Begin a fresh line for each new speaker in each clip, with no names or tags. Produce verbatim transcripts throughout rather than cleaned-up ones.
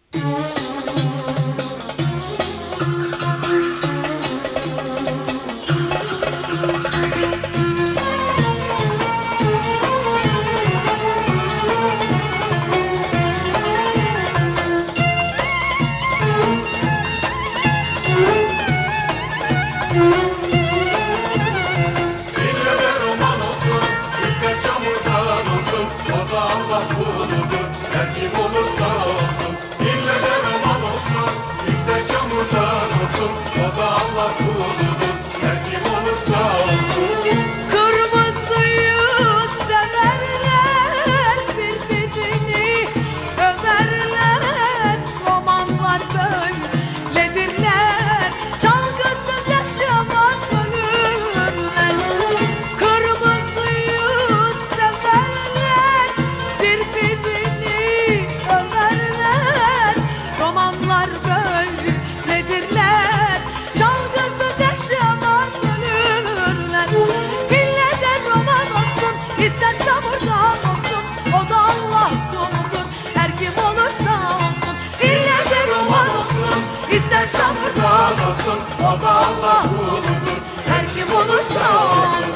O da Allah kuludur, her kim olursa olsun.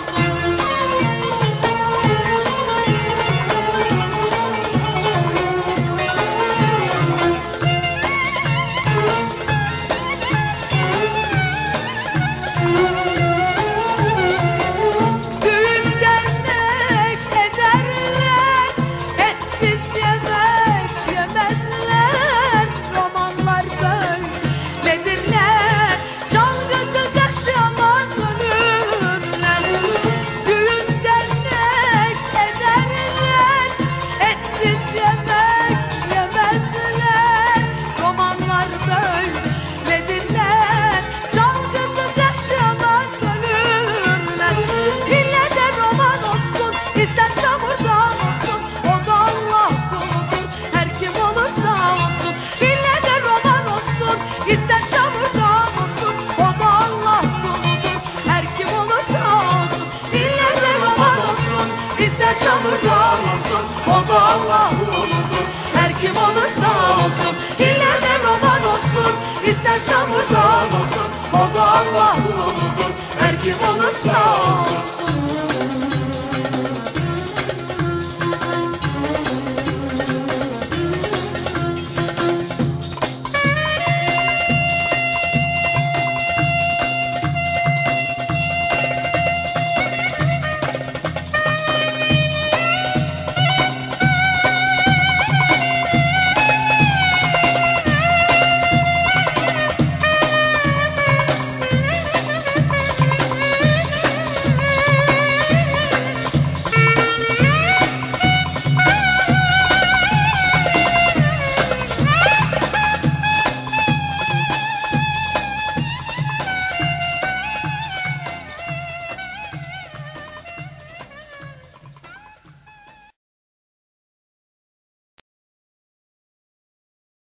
Düğün dernek ederler, etsiz yemek yemezler. Romanlar böyledirler, çalgısız yaşamaz ölürler. Düğün dernek ederler, etsiz yemek yemezler. Romanlar böyledirler, çalgısız yaşamaz ölürler. İlle de roman olsun, ister çamurdan olsun, o da Allah kuludur, her kim olursa olsun. İlle de roman olsun, ister çamurdan olsun, o da Allah kuludur, her kim olursa olsun. İlle de roman olsun, ister çamurdan olsun, o da Allah kuludur, her kim olursa olsun. İlle de roman olsun, ister çamurdan olsun, o da Allah kuludur, her kim olursa olsun.